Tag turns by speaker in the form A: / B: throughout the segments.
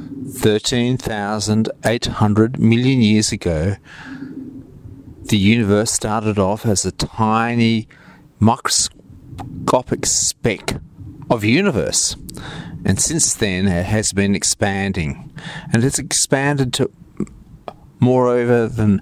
A: 13,800 million years ago, the universe started off as a tiny microscopic speck of universe. And since then, it has been expanding. And it's expanded to moreover than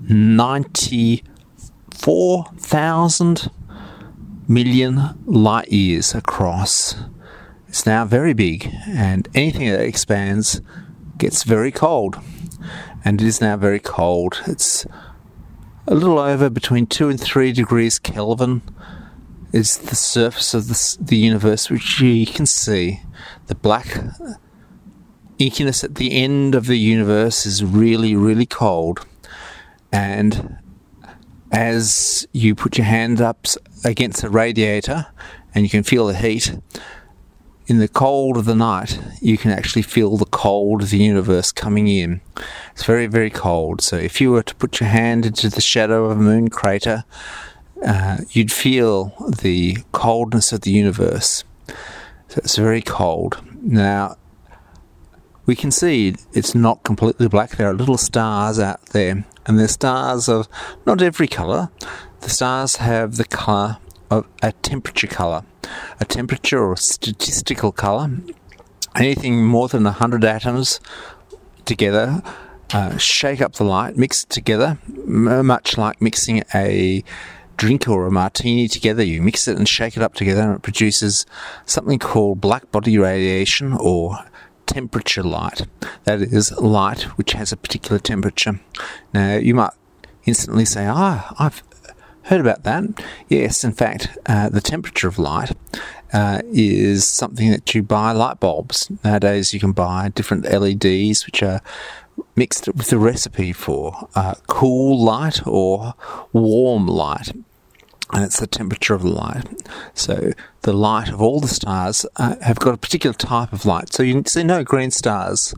A: 94,000 million light years across. It's now very big, and anything that expands gets very cold. And it is now very cold. It's a little over between 2 and 3 degrees Kelvin is the surface of the universe, which you can see. The black inkiness at the end of the universe is really, really cold. And as you put your hand up against a radiator and you can feel the heat, in the cold of the night, you can actually feel the cold of the universe coming in. It's very, very cold. So if you were to put your hand into the shadow of a moon crater, you'd feel the coldness of the universe. So it's very cold. Now, we can see it's not completely black. There are little stars out there, and they're stars of not every colour. The stars have the colour of a temperature colour. A temperature or statistical colour. Anything more than 100 atoms together, shake up the light, mix it together, much like mixing a drink or a martini together. You mix it and shake it up together, and it produces something called black body radiation or temperature light. That is light which has a particular temperature. Now, you might instantly say, I've heard about that. Yes, in fact, the temperature of light is something that you buy light bulbs. Nowadays, you can buy different LEDs which are mixed with a recipe for cool light or warm light. And it's the temperature of the light. So the light of all the stars have got a particular type of light. So you see no green stars,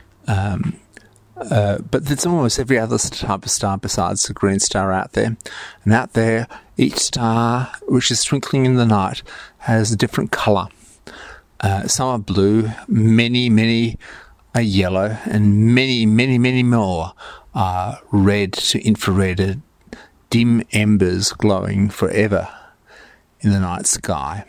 A: but there's almost every other type of star besides the green star out there. And out there, each star which is twinkling in the night has a different colour. Some are blue, many are yellow, and many more are red to infrared, dim embers glowing forever in the night sky.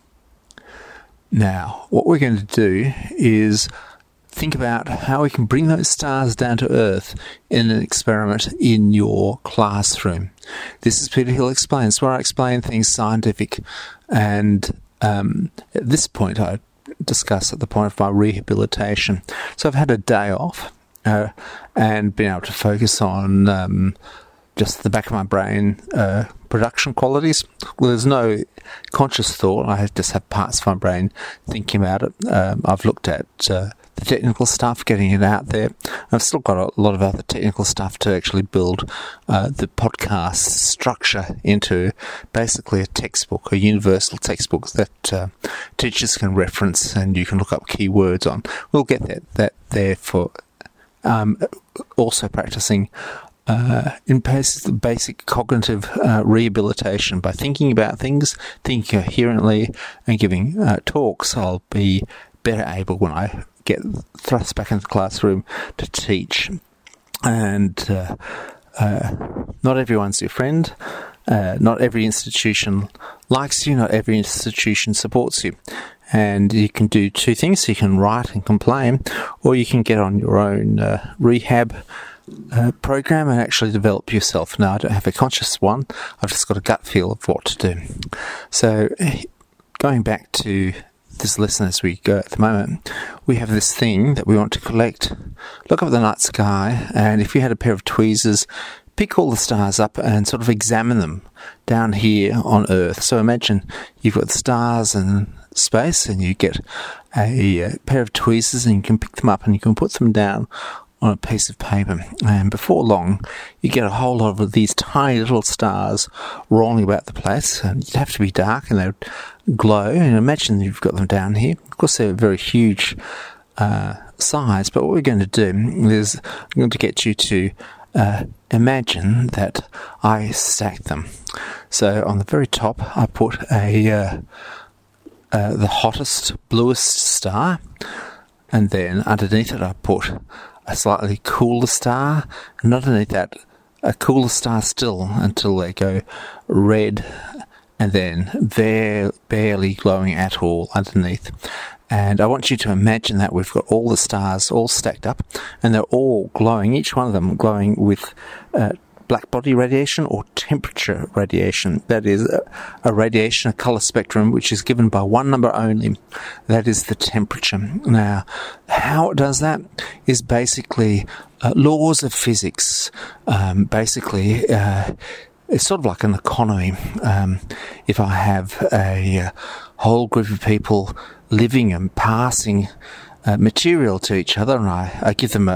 A: Now, what we're going to do is think about how we can bring those stars down to Earth in an experiment in your classroom. This is Peter Hill Explains, where I explain things scientific, and at this point I discuss at the point of my rehabilitation. So I've had a day off and been able to focus on just the back of my brain production qualities. Well, there's no conscious thought. I just have parts of my brain thinking about it. I've looked at the technical stuff, getting it out there. I've still got a lot of other technical stuff to actually build the podcast structure into basically a textbook, a universal textbook that teachers can reference and you can look up keywords on. We'll get that there for also practicing in basic cognitive rehabilitation by thinking about things, thinking coherently, and giving talks. I'll be better able when I get thrust back into the classroom to teach. And not everyone's your friend. Not every institution likes you. Not every institution supports you. And you can do two things. You can write and complain, or you can get on your own rehab program and actually develop yourself. Now, I don't have a conscious one. I've just got a gut feel of what to do. So, going back to this lesson as we go at the moment, we have this thing that we want to collect. Look up at the night sky, and if you had a pair of tweezers, pick all the stars up and sort of examine them down here on Earth. So imagine you've got stars in space, and you get a pair of tweezers and you can pick them up and you can put them down on a piece of paper, and before long you get a whole lot of these tiny little stars rolling about the place, and you'd have to be dark and they'd glow. And imagine you've got them down here. Of course, they're very huge size, but what we're going to do is I'm going to get you to imagine that I stack them. So on the very top I put the hottest, bluest star. and then underneath it I put a slightly cooler star, and underneath that a cooler star still, until they go red and then barely glowing at all underneath. And I want you to imagine that we've got all the stars all stacked up, and they're all glowing, each one of them glowing with black body radiation or temperature radiation. That is a radiation, a colour spectrum, which is given by one number only. That is the temperature. Now, how it does that is basically laws of physics. It's sort of like an economy. If I have a whole group of people living and passing material to each other, and I give them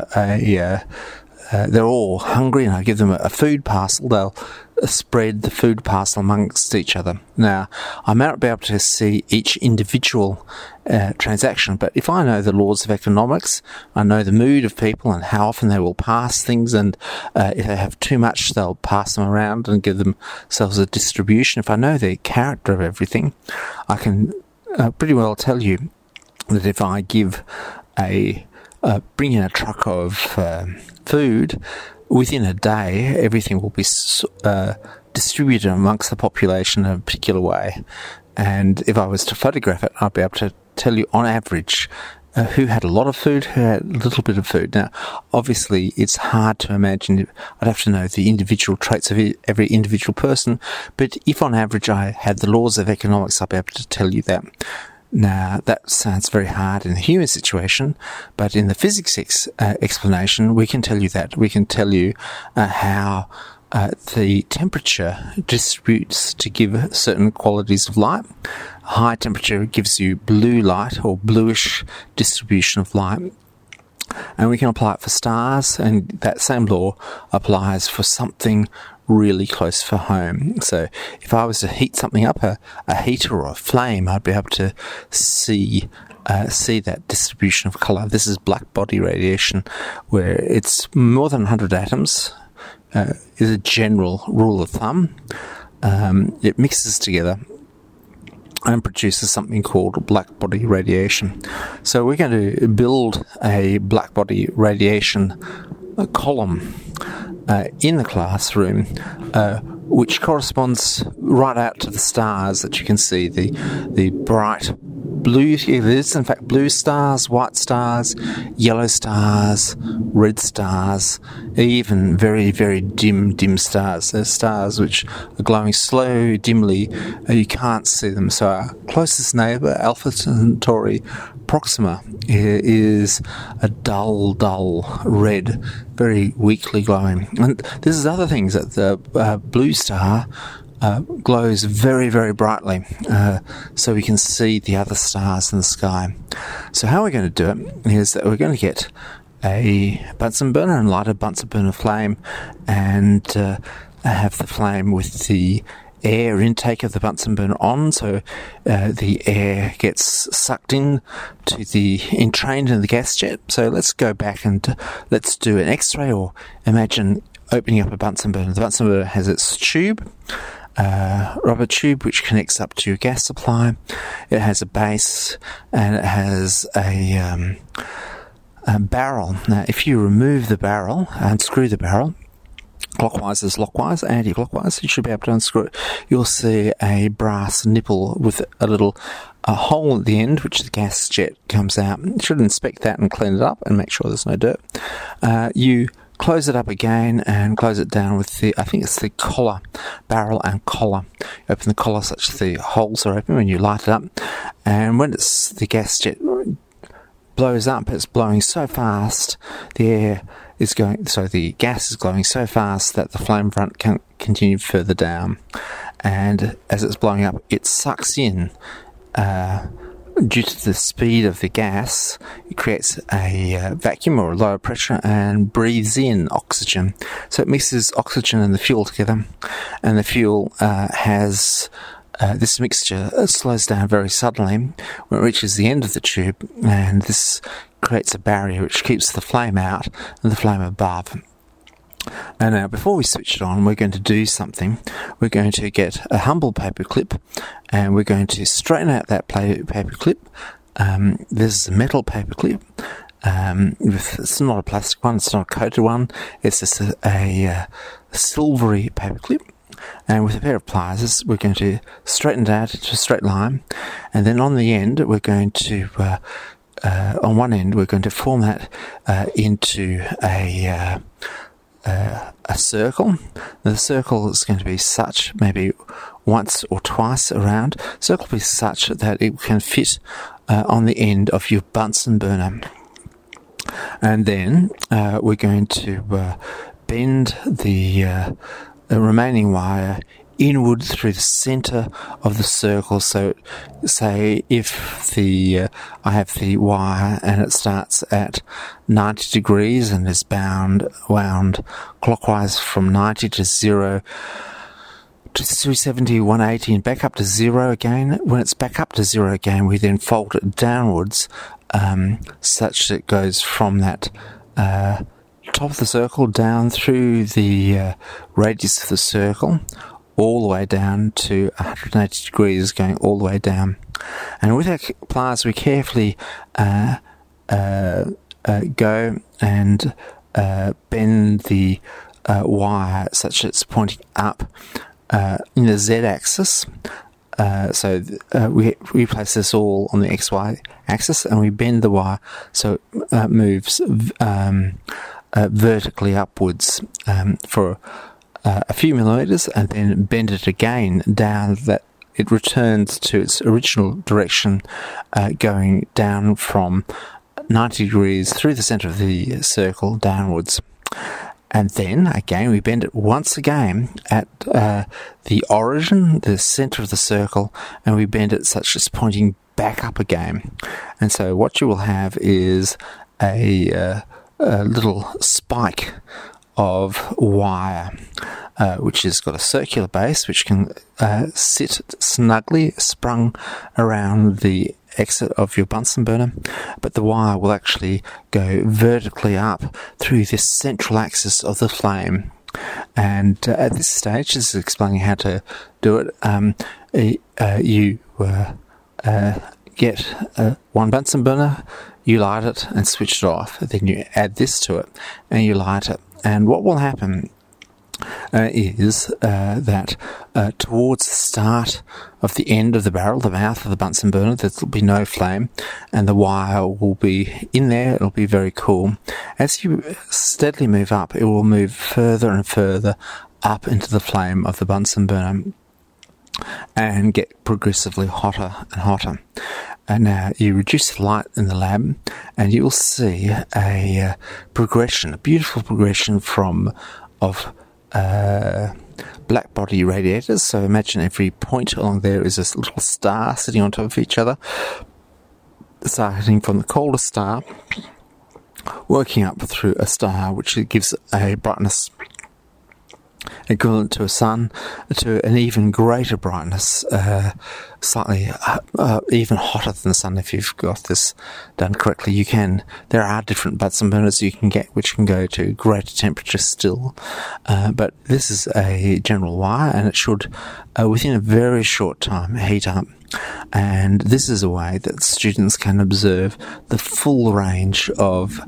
A: they're all hungry, and I give them a food parcel, they'll spread the food parcel amongst each other. Now, I may not be able to see each individual transaction, but if I know the laws of economics, I know the mood of people and how often they will pass things, and if they have too much, they'll pass them around and give themselves a distribution. If I know the character of everything, I can pretty well tell you that if I give bring in a truck of food, within a day everything will be distributed amongst the population in a particular way. And if I was to photograph it, I'd be able to tell you on average who had a lot of food, who had a little bit of food. Now, obviously, it's hard to imagine. I'd have to know the individual traits of every individual person. But if on average I had the laws of economics, I'd be able to tell you that. Now, that sounds very hard in the human situation, but in the physics explanation, we can tell you that. We can tell you how the temperature distributes to give certain qualities of light. High temperature gives you blue light or bluish distribution of light. And we can apply it for stars, and that same law applies for something really close for home. So if I was to heat something up, a heater or a flame, I'd be able to see that distribution of colour. This is black body radiation, where it's more than 100 atoms, is a general rule of thumb. It mixes together and produces something called black body radiation. So we're going to build a black body radiation column in the classroom, which corresponds right out to the stars that you can see, the bright blue. There's in fact blue stars, white stars, yellow stars, red stars, even very, very dim stars. There's stars which are glowing slow, dimly. You can't see them. So our closest neighbour, Alpha Centauri Proxima, is a dull red, very weakly glowing. And there's other things that the blue star glows very, very brightly, so we can see the other stars in the sky. So how we're going to do it is that we're going to get a Bunsen burner and light a Bunsen burner flame, and have the flame with the air intake of the Bunsen burner on, so the air gets sucked in to entrained in the gas jet. So let's go back and let's do an X-ray, or imagine opening up a Bunsen burner. The Bunsen burner has its tube, rubber tube, which connects up to your gas supply. It has a base, and it has a barrel. Now, if you remove the barrel and unscrew the barrel, clockwise is lockwise, anti-clockwise, you should be able to unscrew it. You'll see a brass nipple with a little hole at the end, which the gas jet comes out. You should inspect that and clean it up and make sure there's no dirt. You close it up again and close it down with I think it's the collar, barrel and collar. Open the collar such that the holes are open when you light it up. And when the gas jet blows up, it's blowing so fast, the gas is glowing so fast that the flame front can't continue further down. And as it's blowing up, it sucks in, due to the speed of the gas, it creates a vacuum or a lower pressure and breathes in oxygen. So it mixes oxygen and the fuel together, and the fuel has this mixture slows down very suddenly when it reaches the end of the tube, and this creates a barrier which keeps the flame out and the flame above. And now, before we switch it on, we're going to do something. We're going to get a humble paper clip, and we're going to straighten out that paper clip there's a metal paperclip. It's not a plastic one, it's not a coated one, it's just a silvery paperclip. And with a pair of pliers, we're going to straighten it out into a straight line, and then on the end, we're going to, on one end, we're going to form that into a circle. The circle is going to be such, maybe once or twice around. The circle will be such that it can fit on the end of your Bunsen burner. And then we're going to bend the remaining wire inward through the centre of the circle. So, say if I have the wire and it starts at 90 degrees and is wound clockwise from 90 to 0 to 270, 180 and back up to 0 again. When it's back up to 0 again, we then fold it downwards such that it goes from that top of the circle down through the radius of the circle all the way down to 180 degrees, going all the way down. And with our pliers, we carefully go and bend the wire such that it's pointing up in the Z-axis. So we place this all on the XY axis, and we bend the wire so it moves vertically upwards for a few millimeters, and then bend it again down that it returns to its original direction, going down from 90 degrees through the centre of the circle downwards. And then, again, we bend it once again at the origin, the centre of the circle, and we bend it such as pointing back up again. And so what you will have is a little spike of wire, which has got a circular base, which can sit snugly sprung around the exit of your Bunsen burner, but the wire will actually go vertically up through this central axis of the flame. And at this stage, this is explaining how to do it. You get one Bunsen burner, you light it and switch it off. Then you add this to it and you light it. And what will happen is that towards the start of the end of the barrel, the mouth of the Bunsen burner, there will be no flame, and the wire will be in there. It'll be very cool. As you steadily move up, it will move further and further up into the flame of the Bunsen burner and get progressively hotter and hotter. And now you reduce the light in the lab, and you will see a progression, a beautiful progression of black body radiators. So imagine every point along there is a little star sitting on top of each other, starting from the coldest star, working up through a star which gives a brightness equivalent to a sun, to an even greater brightness, slightly even hotter than the sun. If you've got this done correctly, there are different Bunsen burners you can get which can go to greater temperature still, but this is a general wire, and it should within a very short time heat up. And this is a way that students can observe the full range of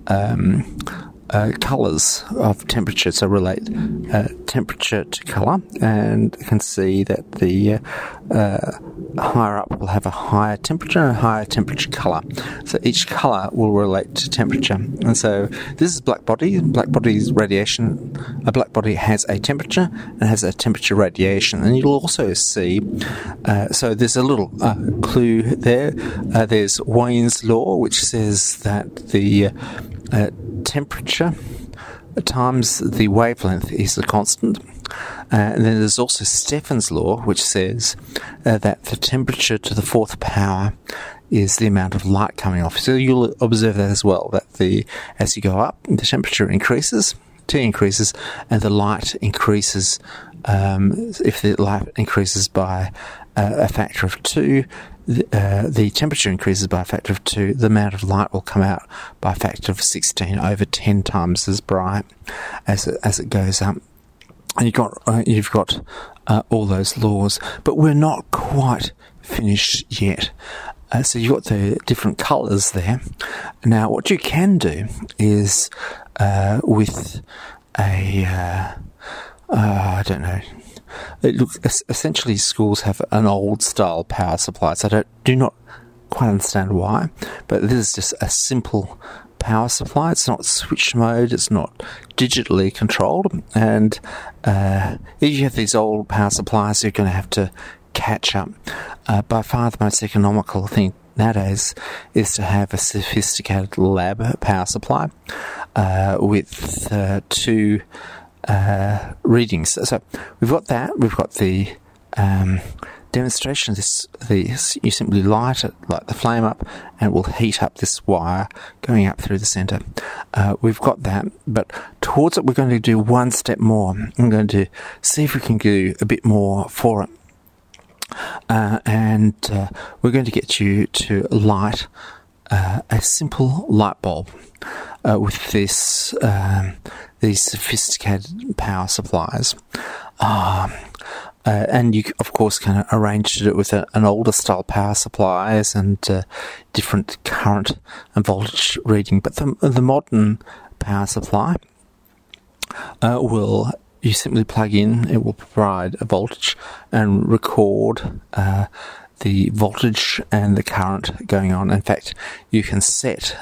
A: colours of temperature, so relate temperature to colour, and can see that the higher up will have a higher temperature and a higher temperature colour. So each colour will relate to temperature. And so this is black body. Black body's radiation. A black body has a temperature and has a temperature radiation. And you'll also see, so there's a little clue there. There's Wayne's law, which says that the temperature times the wavelength is a constant. And then there's also Stefan's law, which says that the temperature to the fourth power is the amount of light coming off. So you'll observe that as well, that as you go up, the temperature increases, T increases, and the light increases. If the light increases by a factor of 2, the temperature increases by a factor of 2, the amount of light will come out by a factor of 16, over 10 times as bright as it goes up. And you've got all those laws, but we're not quite finished yet. So you've got the different colours there. Now, what you can do is with a, I don't know, essentially schools have an old style power supply, so I do not quite understand why, but this is just a simple power supply. It's not switch mode, it's not digitally controlled, and if you have these old power supplies, you're going to have to catch up. By far the most economical thing nowadays is to have a sophisticated lab power supply with two readings. So we've got that. We've got the demonstration. You simply light the flame up, and it will heat up this wire going up through the centre. We've got that, but towards it, we're going to do one step more. I'm going to see if we can do a bit more for it, and we're going to get you to light a simple light bulb with these sophisticated power supplies. And you, of course, can arrange to do it with an older style power supplies and different current and voltage reading. But the modern power supply you simply plug in, it will provide a voltage and record the voltage and the current going on. In fact, you can set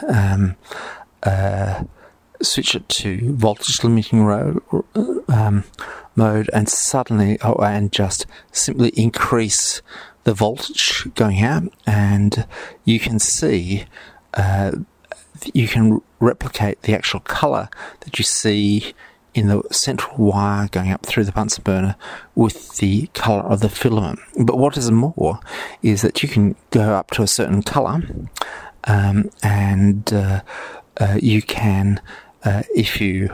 A: switch it to voltage limiting mode and suddenly and just simply increase the voltage going out, and you can see you can replicate the actual colour that you see in the central wire going up through the Bunsen burner with the colour of the filament. But what is more is that you can go up to a certain colour, and you can, if you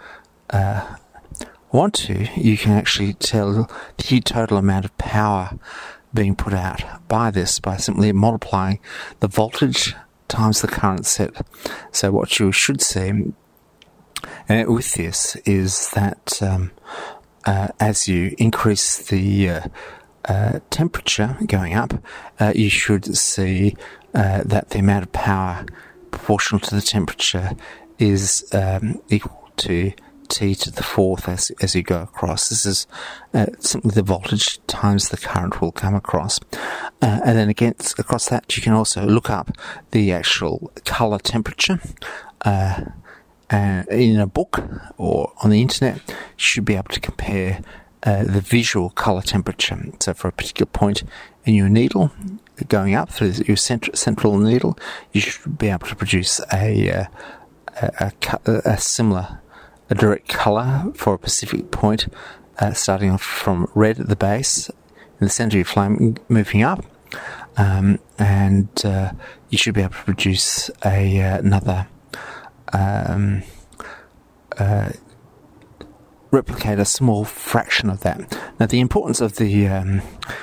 A: want to, you can actually tell the total amount of power being put out by simply multiplying the voltage times the current set. So what you should see with this is that as you increase the temperature going up, you should see that the amount of power proportional to the temperature is equal to T to the fourth as you go across. This is simply the voltage times the current will come across. And then across that, you can also look up the actual colour temperature. In a book or on the internet, you should be able to compare the visual colour temperature. So for a particular point in your needle, going up through your central needle, you should be able to produce a similar, a direct colour for a specific point, starting off from red at the base, in the centre of your flame, moving up, and you should be able to produce another replicate a small fraction of that. Now, the importance of the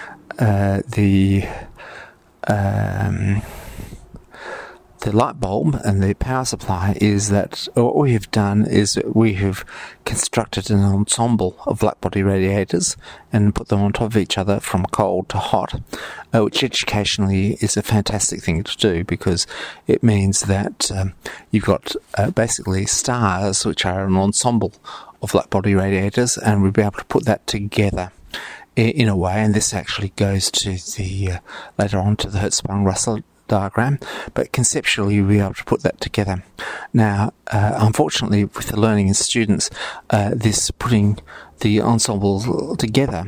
A: light bulb and the power supply is that what we have done is we have constructed an ensemble of blackbody radiators and put them on top of each other from cold to hot, which educationally is a fantastic thing to do because it means that you've got basically stars which are an ensemble of blackbody radiators, and we'll be able to put that together in a way, and this actually goes to the later on to the Hertzsprung-Russell diagram, but conceptually you'll be able to put that together. Now, unfortunately, with the learning in students, this putting the ensemble together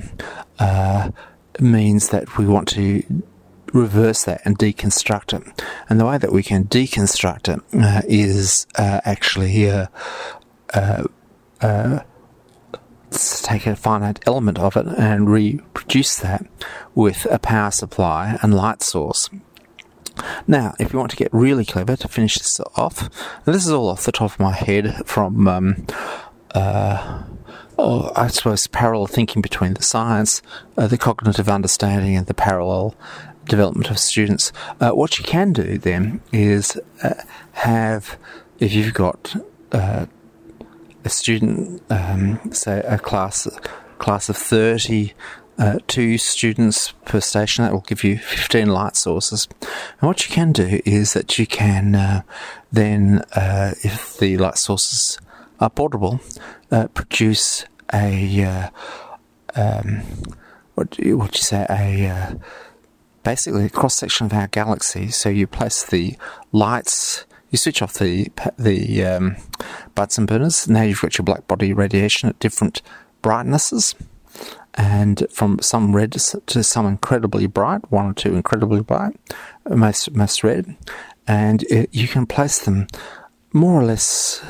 A: means that we want to reverse that and deconstruct it. And the way that we can deconstruct it is actually take a finite element of it and reproduce that with a power supply and light source. Now, if you want to get really clever to finish this off, and this is all off the top of my head from, I suppose, parallel thinking between the science, the cognitive understanding, and the parallel development of students. What you can do then is have, if you've got a student, say a class of 30, 2 students per station. That will give you 15 light sources. And what you can do is that you can then, if the light sources are portable, produce a basically a cross section of our galaxy. So you place the lights. You switch off the Bunsen burners. Now you've got your black body radiation at different brightnesses, and from some red to some incredibly bright, 1 or 2 incredibly bright, most red, and you can place them more or less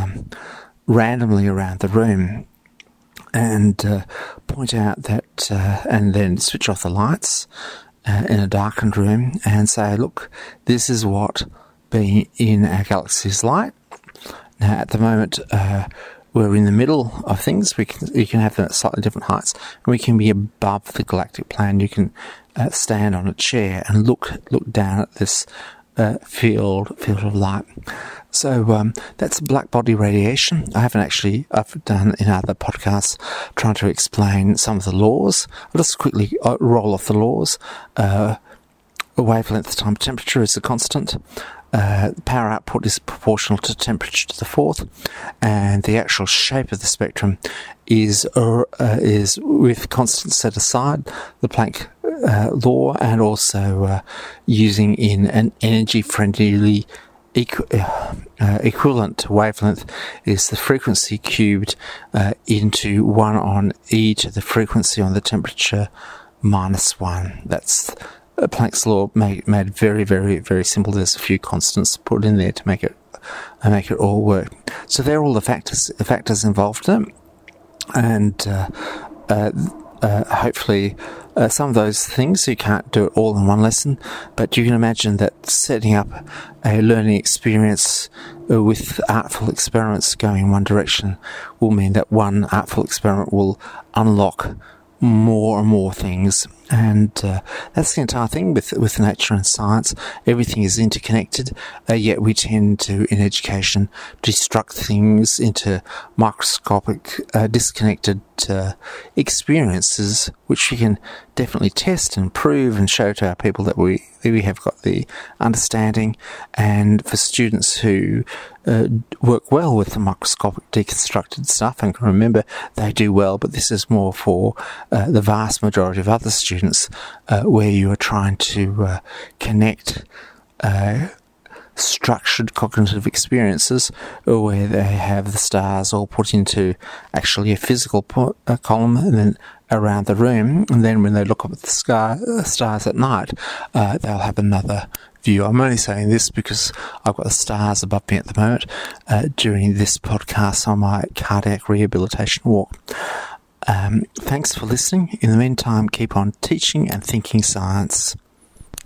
A: randomly around the room, and point out that, and then switch off the lights in a darkened room, and say, look, this is what being in our galaxy is like. Now, at the moment, we're in the middle of things. We can have them at slightly different heights, and we can be above the galactic plane. You can stand on a chair and look down at this field of light. So that's black body radiation. I've done in other podcasts trying to explain some of the laws. I'll just quickly roll off the laws. Wavelength times temperature is a constant. Power output is proportional to temperature to the 4th, and the actual shape of the spectrum is with constants set aside, the Planck law, and also using in an energy-friendly equivalent wavelength is the frequency cubed into 1 on e to the frequency on the temperature minus 1. That's Planck's law made very, very, very simple. There's a few constants put in there to make it all work. So they're all the factors involved in it, and hopefully some of those things you can't do it all in one lesson, but you can imagine that setting up a learning experience with artful experiments going in one direction will mean that one artful experiment will unlock more and more things, and that's the entire thing with nature and science. Everything is interconnected, yet we tend to, in education, destruct things into microscopic, disconnected experiences, which we can definitely test and prove and show to our people that we have got the understanding. And for students who work well with the microscopic deconstructed stuff and can remember, they do well, but this is more for the vast majority of other students where you are trying to connect structured cognitive experiences, where they have the stars all put into actually a physical column and then around the room, and then when they look up at the stars at night, they'll have another view. I'm only saying this because I've got the stars above me at the moment during this podcast on my cardiac rehabilitation walk. Thanks for listening. In the meantime, keep on teaching and thinking science.